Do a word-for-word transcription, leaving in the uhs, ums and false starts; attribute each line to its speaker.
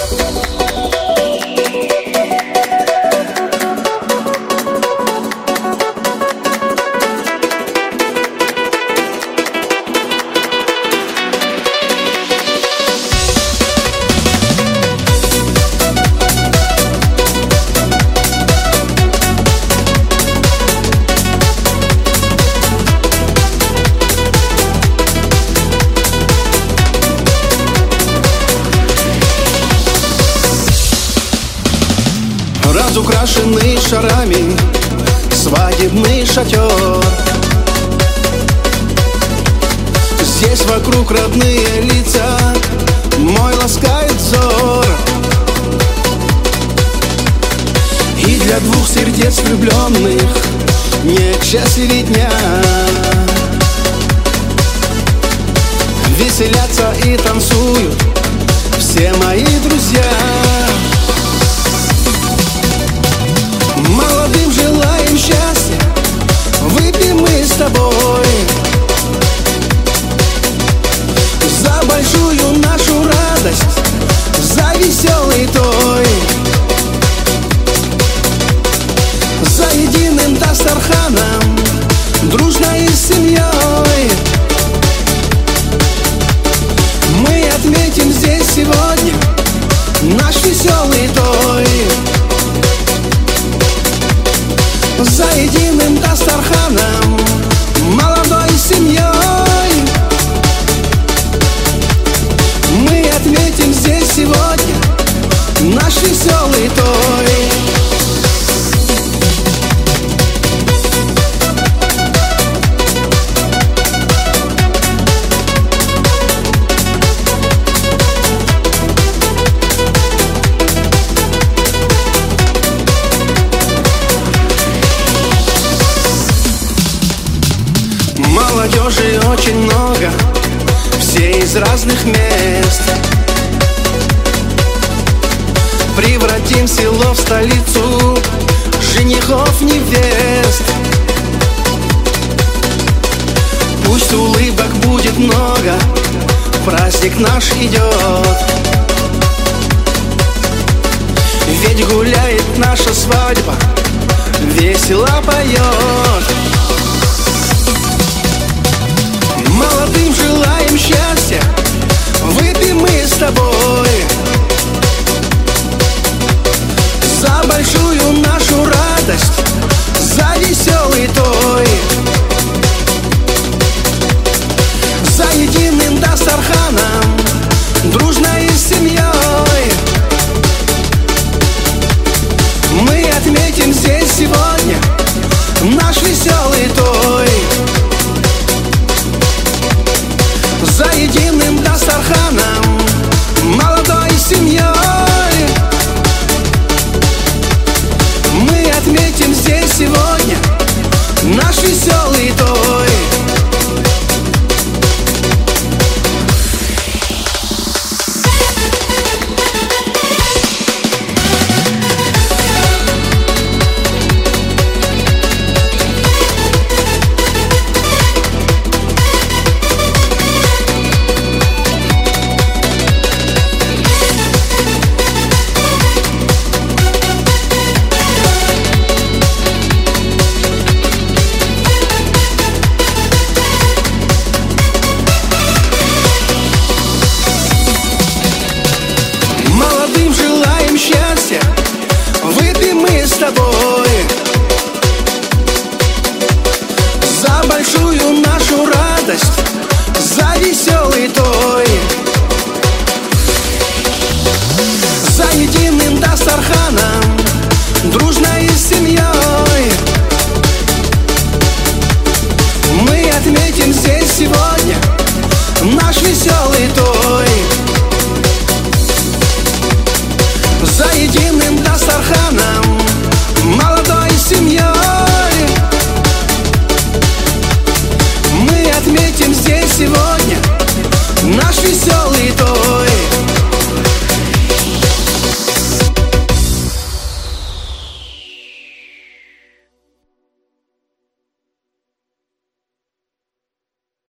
Speaker 1: Разукрашенный шарами свадебный шатер. Здесь вокруг родные лица, мой ласкает взор. И для двух сердец влюбленных нет счастливее дня. Веселятся и танцуют все мои друзья. Молодым желаем счастья, выпьем мы с тобой за большую нашу радость, за веселый той, за единым дастарханом, дружной семьей. Мы отметим здесь сегодня наш веселый той. За единым дастарханом, молодой семьей. Мы отметим здесь сегодня наш веселый той. Молодежи очень много, все из разных мест. Превратим село в столицу женихов невест. Пусть улыбок будет много, праздник наш идет. Ведь гуляет наша свадьба, весело поет. Молодым желаем счастья,